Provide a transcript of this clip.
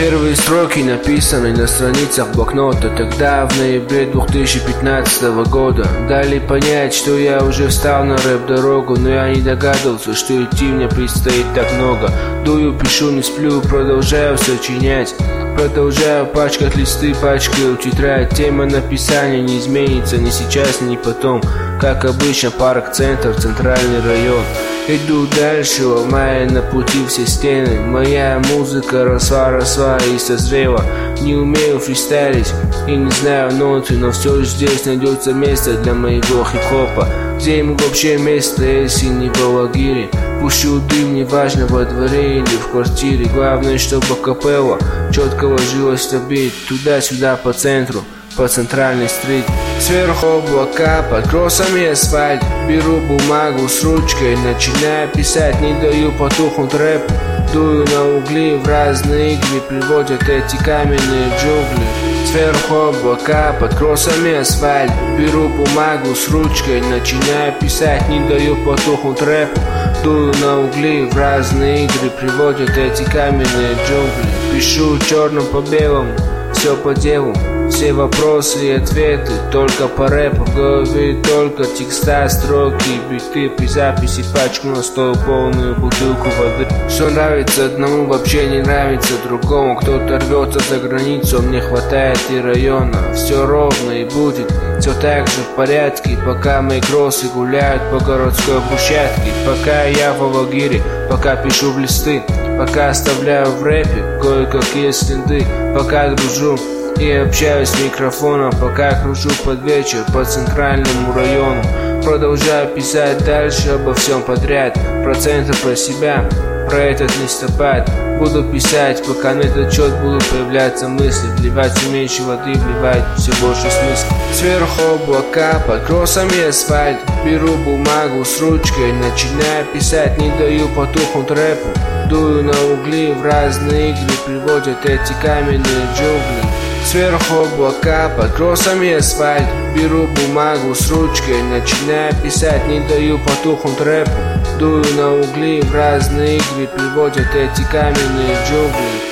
Первые строки написаны на страницах блокнота тогда, в ноябре 2015 года. Дали понять, что я уже встал на рэп-дорогу, но я не догадывался, что идти мне предстоит так много. Дую, пишу, не сплю, продолжаю сочинять, продолжаю пачкать листы, пачкаю тетрадь. Тема написания не изменится ни сейчас, ни потом. Как обычно, парк-центр, центральный район. Иду дальше, ломая на пути все стены. Моя музыка росла и созрела. Не умею фристайлить и не знаю ноты, но все же здесь найдется место для моего хип-хопа. Где ему вообще место, если не в лагере? Пущу дым, неважно, во дворе или в квартире. Главное, чтобы капелла четко ложилась на бит. Туда-сюда по центру, по центральной стрит. Сверху облака, под кроссами асфальт. Беру бумагу с ручкой, начинаю писать, не даю потухнуть рэп. Дую на угли, в разные игры приводят эти каменные джунгли. Сверху облака, под кроссами асфальт. Беру бумагу с ручкой, начинаю писать, не даю потухнуть рэп. Дую на угли, в разные игры приводят эти каменные джунгли. Пишу черным по белому, все по делу. Все вопросы и ответы только по рэпу. В голове только текста, строки, биты. При записи пачку на стол, полную бутылку воды. Что нравится одному, вообще не нравится другому. Кто-то рвется за границу, мне хватает и района. Все ровно и будет все так же в порядке, пока мои кроссы гуляют по городской брусчатке. Пока я в лагере, пока пишу в листы, пока оставляю в рэпе кое-какие следы, пока дружу и общаюсь с микрофоном, пока кружу под вечер по центральному району. Продолжаю писать дальше обо всем подряд, проценты про себя, про этот листопад. Буду писать, пока на этот счет будут появляться мысли. Вливать все меньше воды, вливать все больше смысла. Сверху облака, под кроссами асфальт. Беру бумагу с ручкой, начинаю писать, не даю потухнуть рэпу. Дую на угли, в разные игры приводят эти каменные джунгли. Сверху облака, под кроссами асфальт. Беру бумагу с ручкой, начинаю писать, не даю потухнуть рэпу. Дую на угли, в разные игры приводят эти каменные джунгли.